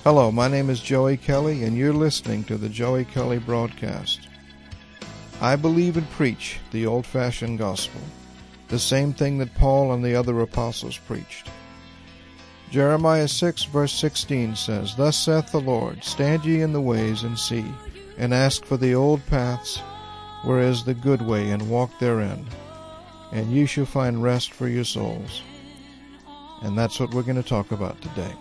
Hello, my name is Joey Kelly, and you're listening to the Joey Kelly Broadcast. I believe and preach the old-fashioned gospel, the same thing that Paul and the other apostles preached. Jeremiah 6, verse 16 says, "Thus saith the Lord, stand ye in the ways and see, and ask for the old paths, where is the good way, and walk therein, and ye shall find rest for your souls." And that's what we're going to talk about today.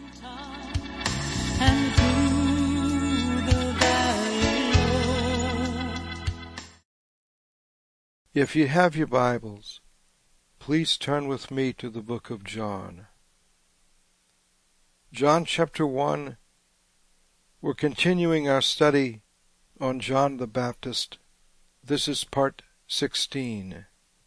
If you have your Bibles, please turn with me to the book of John. John chapter 1, we're continuing our study on John the Baptist. This is part 16.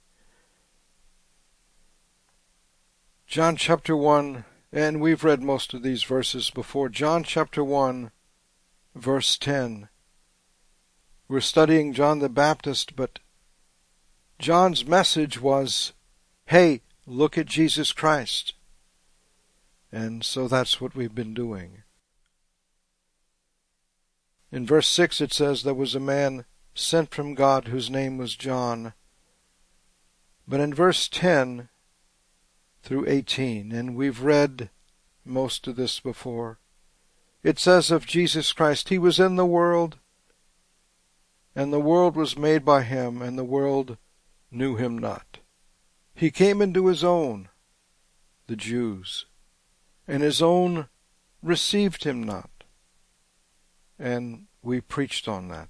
John chapter 1, and we've read most of these verses before. John chapter 1, verse 10. We're studying John the Baptist, but John's message was, hey, look at Jesus Christ. And so that's what we've been doing. In verse 6 it says, there was a man sent from God whose name was John. But in verse 10 through 18, and we've read most of this before, it says of Jesus Christ, he was in the world, and the world was made by him, and the world knew him not. He came into his own, the Jews, and his own received him not. And we preached on that.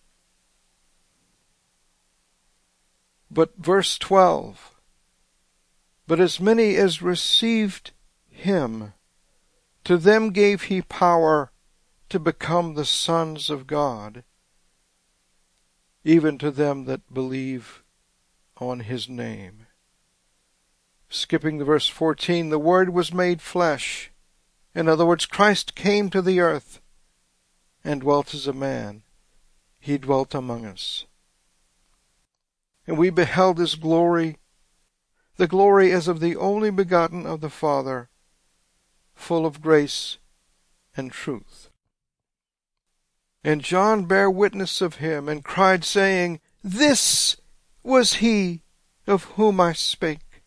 But verse 12, but as many as received him, to them gave he power to become the sons of God, even to them that believe on his name. Skipping to verse 14, the Word was made flesh. In other words, Christ came to the earth and dwelt as a man. He dwelt among us. And we beheld his glory, the glory as of the only begotten of the Father, full of grace and truth. And John bare witness of him, and cried, saying, This was he of whom I spake.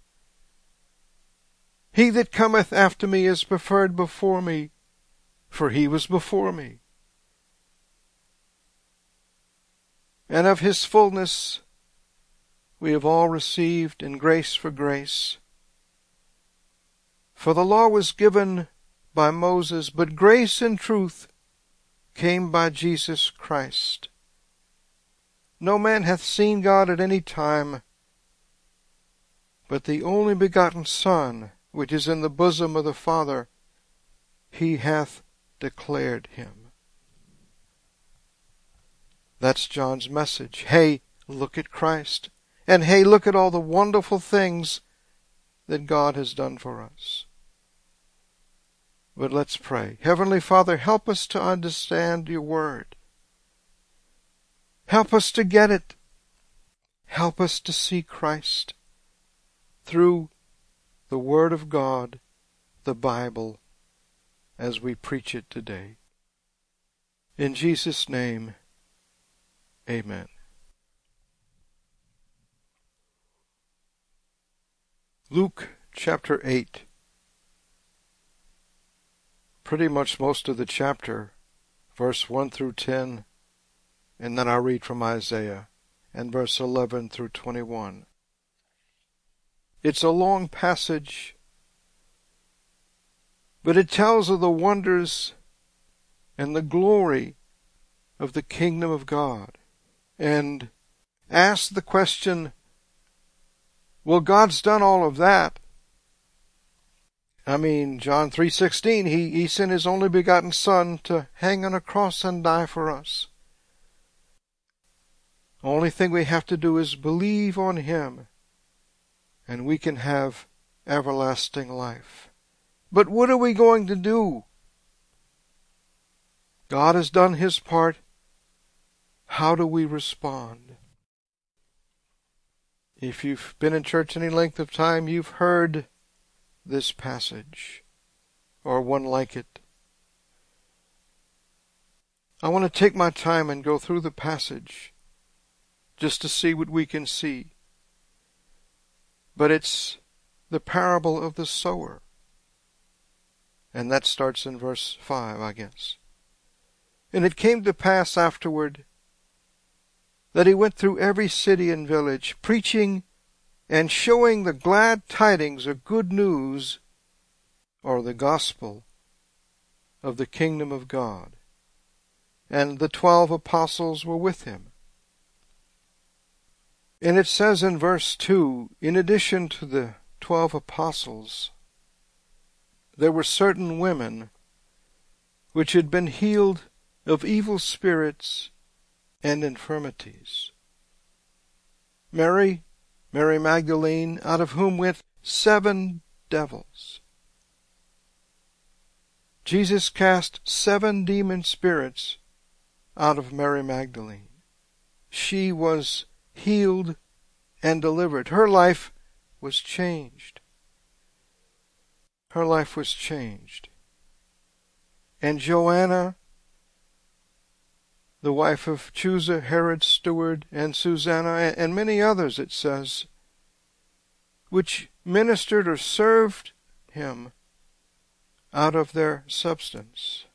He that cometh after me is preferred before me, for he was before me. And of his fullness we have all received, in grace for grace. For the law was given by Moses, but grace and truth came by Jesus Christ. No man hath seen God at any time, but the only begotten Son, which is in the bosom of the Father, he hath declared him. That's John's message. Hey, look at Christ. And hey, look at all the wonderful things that God has done for us. But let's pray. Heavenly Father, help us to understand your word. Help us to get it. Help us to see Christ through the Word of God, the Bible, as we preach it today. In Jesus' name, amen. Luke chapter 8. Pretty much most of the chapter, verse 1 through 10, and then I'll read from Isaiah, and verse 11 through 21. It's a long passage, but it tells of the wonders and the glory of the kingdom of God, and asks the question, well, God's done all of that. I mean, John 3:16, he sent his only begotten Son to hang on a cross and die for us. The only thing we have to do is believe on him, and we can have everlasting life. But what are we going to do? God has done his part. How do we respond? If you've been in church any length of time, you've heard this passage, or one like it. I want to take my time and go through the passage just to see what we can see. But it's the parable of the sower. And that starts in verse 5, I guess. And it came to pass afterward that he went through every city and village, preaching and showing the glad tidings or good news, or the gospel of the kingdom of God. And the 12 apostles were with him. And it says in verse 2, in addition to the 12 apostles, there were certain women which had been healed of evil spirits and infirmities. Mary Magdalene, out of whom went 7 devils. Jesus cast 7 demon spirits out of Mary Magdalene. She was healed and delivered. Her life was changed. Her life was changed. And Joanna, the wife of Chuza, Herod's steward, and Susanna, and many others, it says, which ministered or served him out of their substance.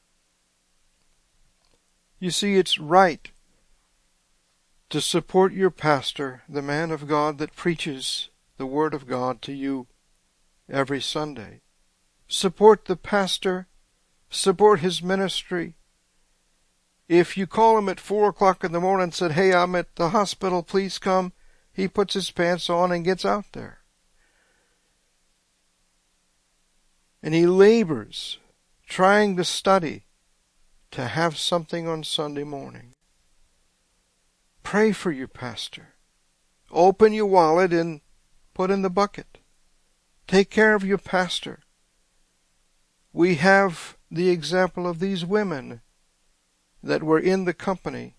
You see, it's right to support your pastor, the man of God that preaches the Word of God to you every Sunday. Support the pastor. Support his ministry. If you call him at 4 o'clock in the morning and said, "Hey, I'm at the hospital, please come," he puts his pants on and gets out there. And he labors trying to study to have something on Sunday morning. Pray for your pastor. Open your wallet and put in the bucket. Take care of your pastor. We have the example of these women that were in the company.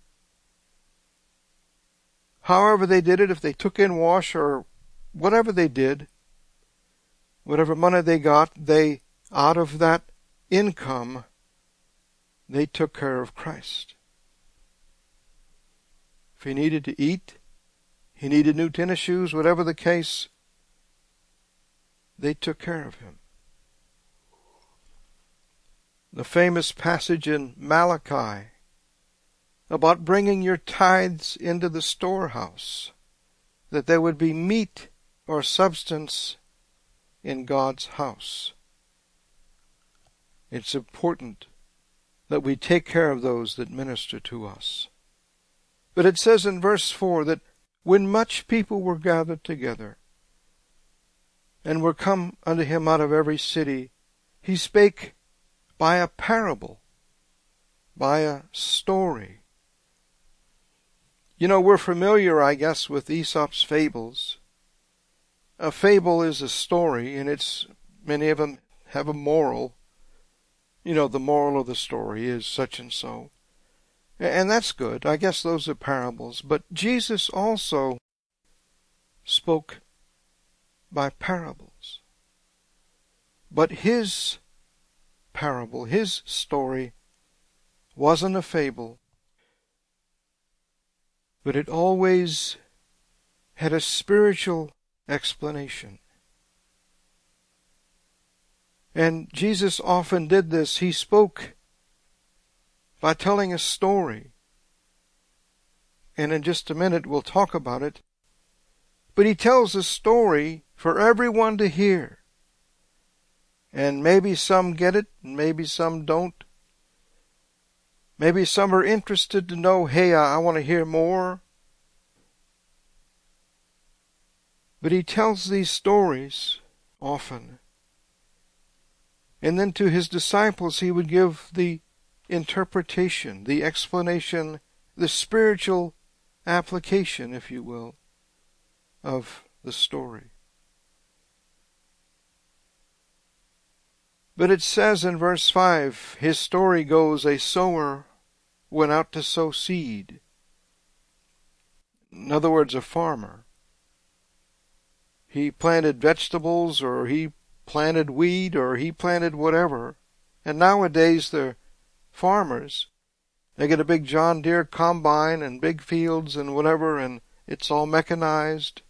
However they did it, if they took in wash or whatever they did, whatever money they got, they, out of that income, they took care of Christ. If he needed to eat, he needed new tennis shoes, whatever the case, they took care of him. The famous passage in Malachi about bringing your tithes into the storehouse, that there would be meat or substance in God's house. It's important that we take care of those that minister to us. But it says in verse 4 that when much people were gathered together and were come unto him out of every city, he spake by a parable, by a story. You know, we're familiar, I guess, with Aesop's fables. A fable is a story, and many of them have a moral. You know, the moral of the story is such and so. And that's good. I guess those are parables. But Jesus also spoke by parables. But his parable, his story, wasn't a fable, but it always had a spiritual explanation. And Jesus often did this. He spoke by telling a story. And in just a minute we'll talk about it. But he tells a story for everyone to hear. And maybe some get it, and maybe some don't. Maybe some are interested to know, hey, I want to hear more. But he tells these stories often. And then to his disciples he would give the interpretation, the explanation, the spiritual application, if you will, of the story. But it says in verse 5, his story goes, a sower went out to sow seed. In other words, a farmer. He planted vegetables, or he planted wheat, or he planted whatever. And nowadays the farmers, They get a big John Deere combine and big fields and whatever, and it's all mechanized.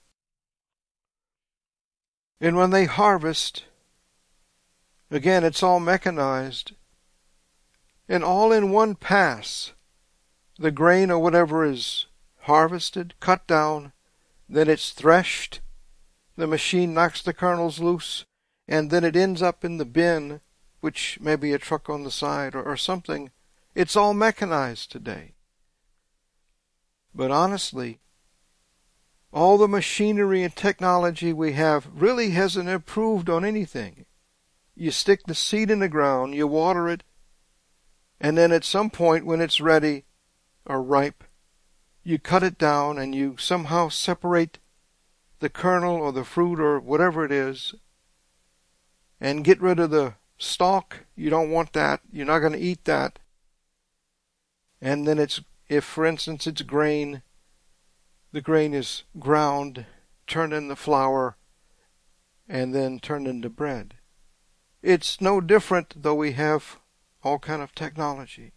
And when they harvest, again, it's all mechanized. And all in one pass, the grain or whatever is harvested, cut down, then it's threshed, the machine knocks the kernels loose, and then it ends up in the bin, which may be a truck on the side or something. It's all mechanized today. But honestly, all the machinery and technology we have really hasn't improved on anything. You stick the seed in the ground, you water it, and then at some point when it's ready or ripe, you cut it down and you somehow separate the kernel or the fruit or whatever it is and get rid of the stalk. You don't want that. You're not going to eat that. And then if for instance it's grain, the grain is ground, turned into flour, and then turned into bread. It's no different, though we have all kind of technology.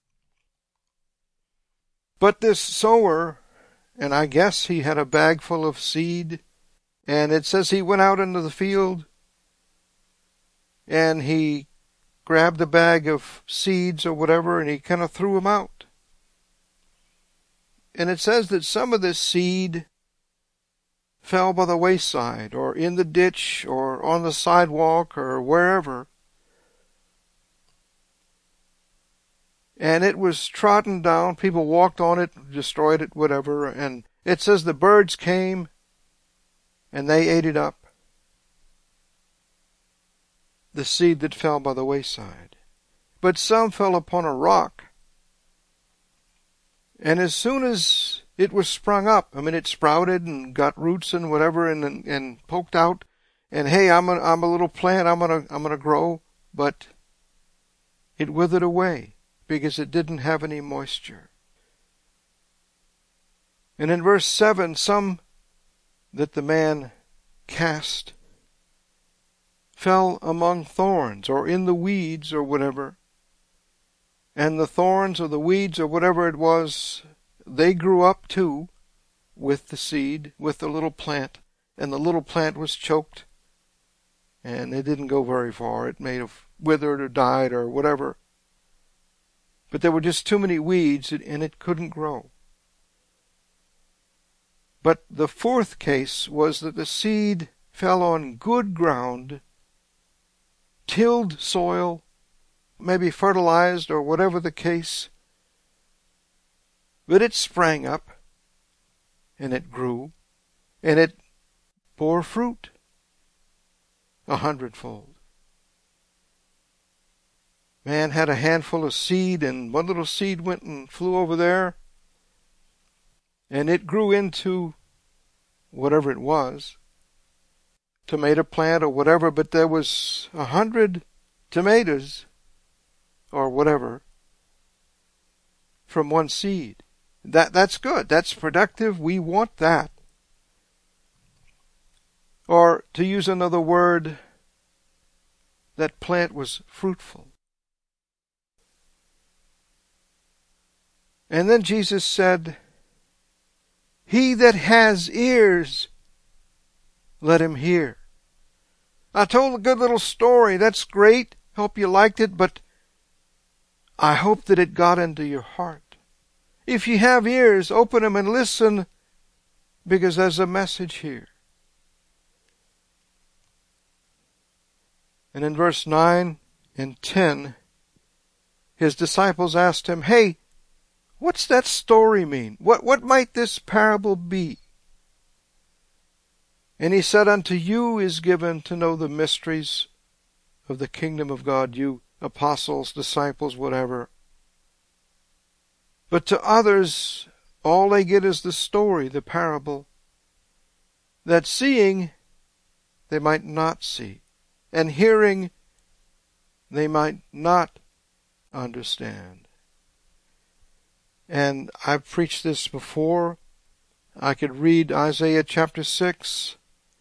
But this sower, and I guess he had a bag full of seed, and it says he went out into the field and he grabbed a bag of seeds or whatever and he kind of threw them out. And it says that some of this seed fell by the wayside or in the ditch or on the sidewalk or wherever. And it was trodden down. People walked on it, destroyed it, whatever. And it says the birds came and they ate it up. The seed that fell by the wayside. But some fell upon a rock. And as soon as it was sprung up, I mean, it sprouted and got roots and whatever and poked out. And hey, I'm a little plant. I'm gonna grow. But it withered away because it didn't have any moisture. And in verse 7, some that the man cast fell among thorns or in the weeds or whatever. And the thorns or the weeds or whatever it was, they grew up too with the seed, with the little plant. And the little plant was choked. And it didn't go very far. It may have withered or died or whatever. But there were just too many weeds and it couldn't grow. But the fourth case was that the seed fell on good ground, tilled soil, maybe fertilized or whatever the case. But it sprang up, and it grew, and it bore fruit 100-fold. Man had a handful of seed, and one little seed went and flew over there, and it grew into whatever it was, tomato plant or whatever, but there was 100 tomatoes or whatever from one seed. That's good. That's productive. We want that. Or to use another word, that plant was fruitful. And then Jesus said, "He that has ears, let him hear." I told a good little story. That's great. Hope you liked it, but I hope that it got into your heart. If you have ears, open them and listen, because there's a message here. And in verse 9 and 10, his disciples asked him, "Hey, what's that story mean? What might this parable be?" And he said, "Unto you is given to know the mysteries of the kingdom of God," you apostles, disciples, whatever. "But to others, all they get is the story, the parable, that seeing they might not see, and hearing they might not understand." And I've preached this before. I could read Isaiah chapter 6.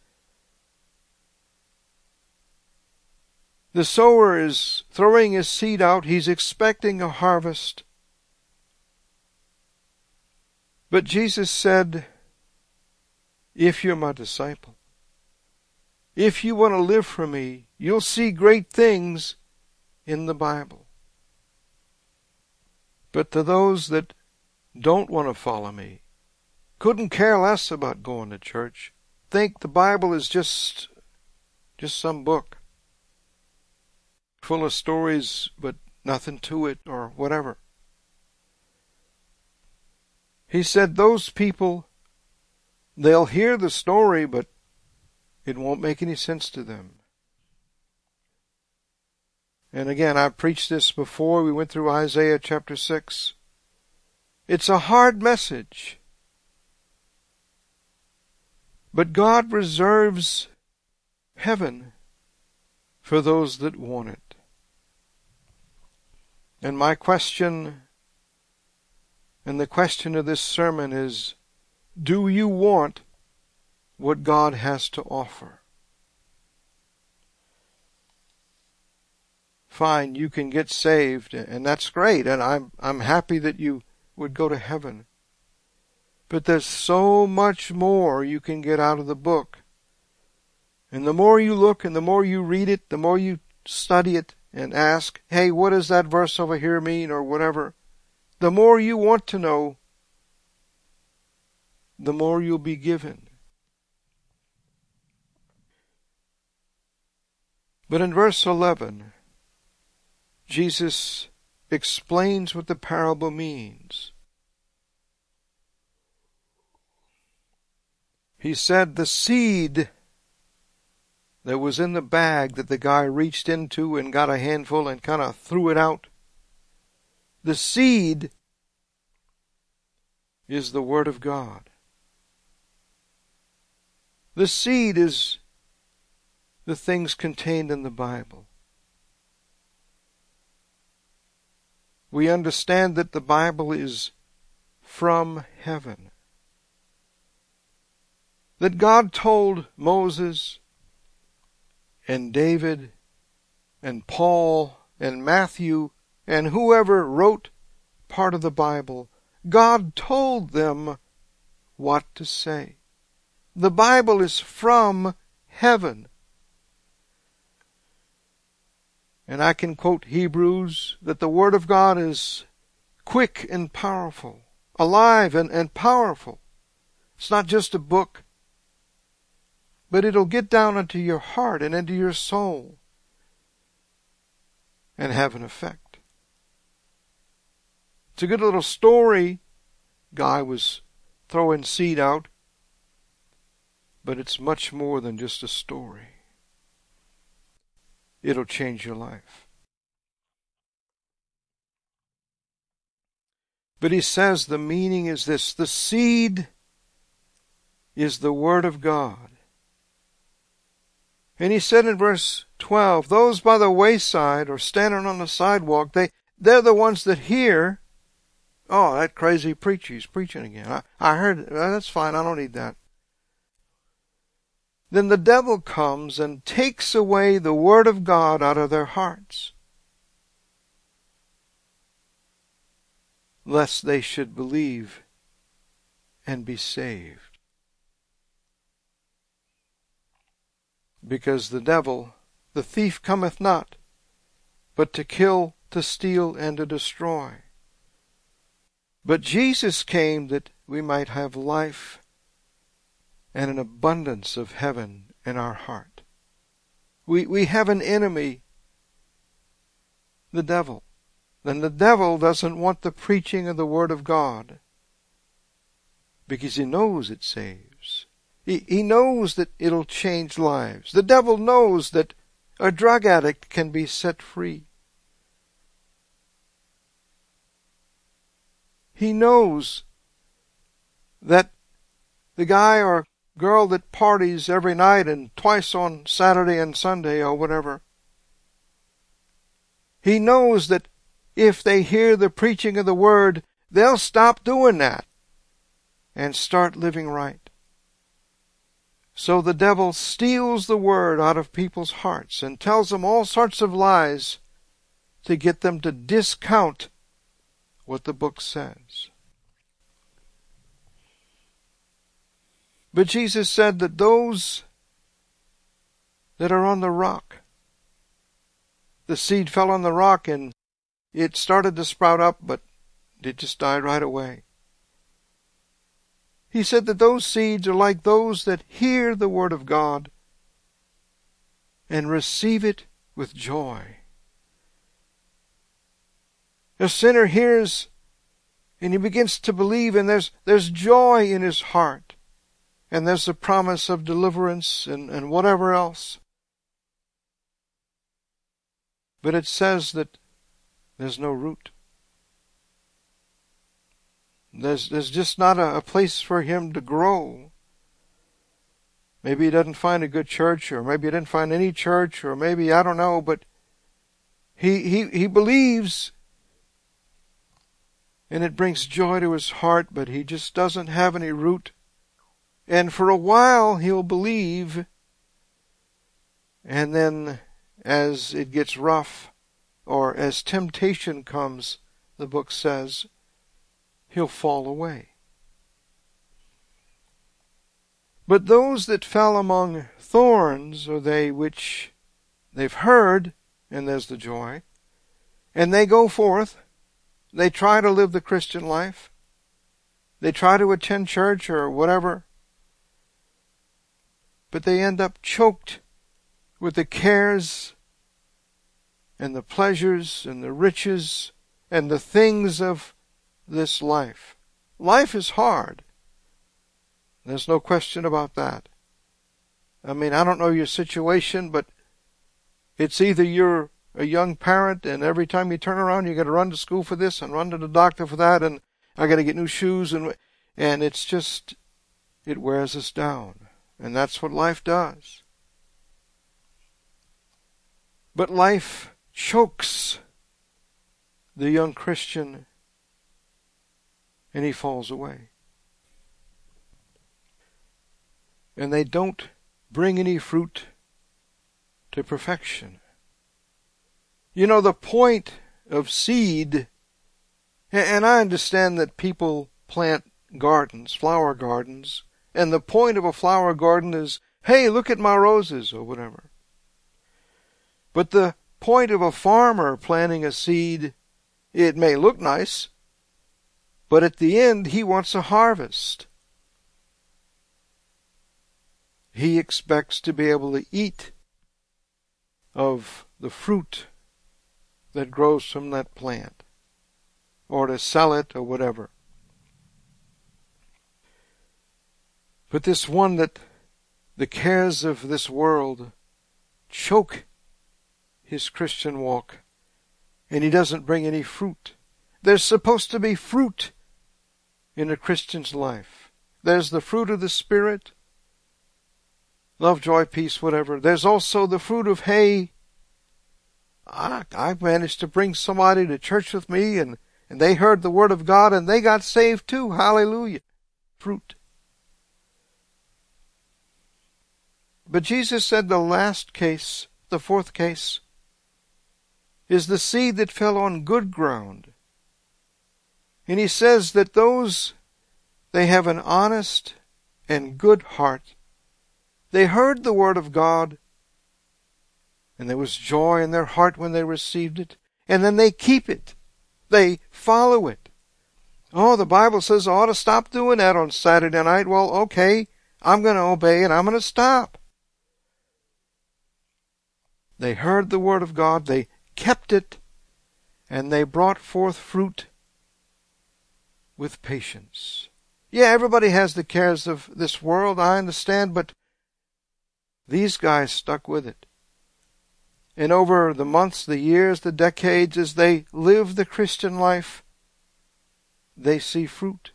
The sower is throwing his seed out. He's expecting a harvest. But Jesus said, if you're my disciple, if you want to live for me, you'll see great things in the Bible. But to those that don't want to follow me, couldn't care less about going to church, think the Bible is just some book full of stories but nothing to it or whatever. He said those people, they'll hear the story, but it won't make any sense to them. And again, I've preached this before. We went through Isaiah chapter 6. It's a hard message. But God reserves heaven for those that want it. And my question, and the question of this sermon is, do you want what God has to offer? Fine, you can get saved, and that's great, and I'm happy that you would go to heaven. But there's so much more you can get out of the book. And the more you look and the more you read it, the more you study it and ask, hey, what does that verse over here mean, or whatever, the more you want to know, the more you'll be given. But in verse 11, Jesus explains what the parable means. He said the seed that was in the bag that the guy reached into and got a handful and kind of threw it out, the seed is the Word of God. The seed is the things contained in the Bible. We understand that the Bible is from heaven. That God told Moses and David and Paul and Matthew and whoever wrote part of the Bible, God told them what to say. The Bible is from heaven. And I can quote Hebrews that the Word of God is quick and powerful, alive and powerful. It's not just a book, but it'll get down into your heart and into your soul and have an effect. It's a good little story. Guy was throwing seed out, but it's much more than just a story. It'll change your life. But he says the meaning is this: the seed is the Word of God. And he said in verse 12, those by the wayside or standing on the sidewalk, they're the ones that hear. Oh, that crazy preacher, he's preaching again. I heard, that's fine, I don't need that. Then the devil comes and takes away the Word of God out of their hearts, lest they should believe and be saved. Because the devil, the thief, cometh not, but to kill, to steal, and to destroy. But Jesus came that we might have life and an abundance of heaven in our heart. We have an enemy, the devil. And the devil doesn't want the preaching of the Word of God because he knows it saves. He knows that it'll change lives. The devil knows that a drug addict can be set free. He knows that the guy or girl that parties every night and twice on Saturday and Sunday or whatever, he knows that if they hear the preaching of the Word, they'll stop doing that and start living right. So the devil steals the Word out of people's hearts and tells them all sorts of lies to get them to discount what the book says. But Jesus said that those that are on the rock, the seed fell on the rock and it started to sprout up, but it just died right away. He said that those seeds are like those that hear the word of God and receive it with joy. A sinner hears and he begins to believe, and there's joy in his heart. And there's the promise of deliverance and whatever else. But it says that there's no root. There's just not a place for him to grow. Maybe he doesn't find a good church, or maybe he didn't find any church, or maybe, I don't know, but he believes, and it brings joy to his heart, but he just doesn't have any root. And for a while he'll believe, and then as it gets rough, or as temptation comes, the book says, he'll fall away. But those that fell among thorns are they which they've heard, and there's the joy, and they go forth, they try to live the Christian life, they try to attend church or whatever, but they end up choked with the cares and the pleasures and the riches and the things of this life. Life is hard. There's no question about that. I mean, I don't know your situation, but it's either you're a young parent and every time you turn around you got to run to school for this and run to the doctor for that, and I got to get new shoes, and it's just, it wears us down. And that's what life does. But life chokes the young Christian, and he falls away. And they don't bring any fruit to perfection. You know, the point of seed, and I understand that people plant gardens, flower gardens, and the point of a flower garden is, hey, look at my roses, or whatever. But the point of a farmer planting a seed, it may look nice, but at the end he wants a harvest. He expects to be able to eat of the fruit that grows from that plant, or to sell it, or whatever. But this one that the cares of this world choke his Christian walk, and he doesn't bring any fruit. There's supposed to be fruit in a Christian's life. There's the fruit of the Spirit, love, joy, peace, whatever. There's also the fruit of, hey, I managed to bring somebody to church with me, and they heard the word of God, and they got saved too. Hallelujah. Fruit. But Jesus said the last case, the fourth case, is the seed that fell on good ground. And he says that those, they have an honest and good heart. They heard the word of God, and there was joy in their heart when they received it, and then they keep it. They follow it. Oh, the Bible says I ought to stop doing that on Saturday night. Well, okay, I'm going to obey, and I'm going to stop. They heard the word of God, they kept it, and they brought forth fruit with patience. Yeah, everybody has the cares of this world, I understand, but these guys stuck with it. And over the months, the years, the decades, as they live the Christian life, they see fruit.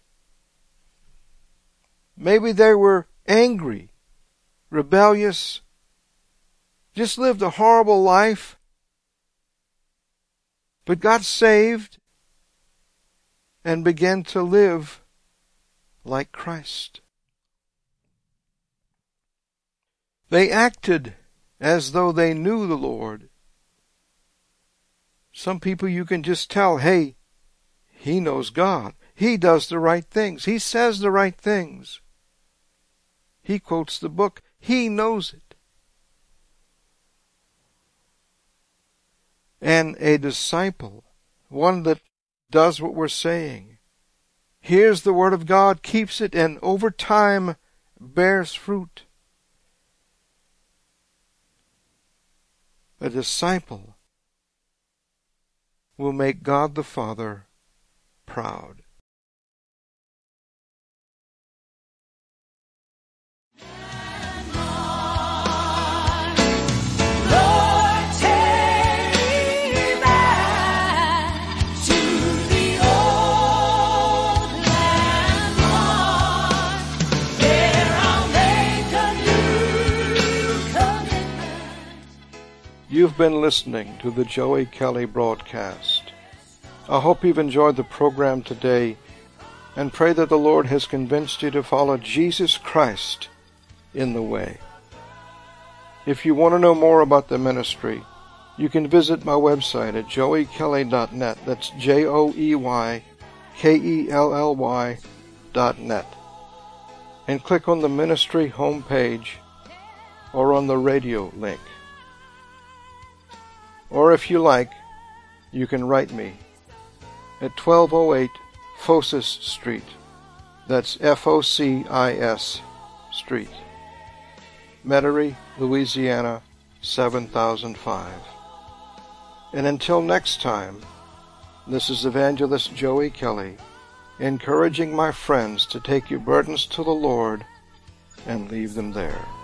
Maybe they were angry, rebellious, just lived a horrible life, but got saved and began to live like Christ. They acted as though they knew the Lord. Some people you can just tell, hey, he knows God. He does the right things. He says the right things. He quotes the book. He knows it. And a disciple, one that does what we're saying, hears the word of God, keeps it, and over time bears fruit. A disciple will make God the Father proud. You've been listening to the Joey Kelly broadcast. I hope you've enjoyed the program today and pray that the Lord has convinced you to follow Jesus Christ in the way. If you want to know more about the ministry, you can visit my website at joeykelly.net. That's JOEYKELLY.net. And click on the ministry homepage or on the radio link. Or if you like, you can write me at 1208 Focis Street. That's Focis Street, Metairie, Louisiana, 7005. And until next time, this is Evangelist Joey Kelly, encouraging my friends to take your burdens to the Lord and leave them there.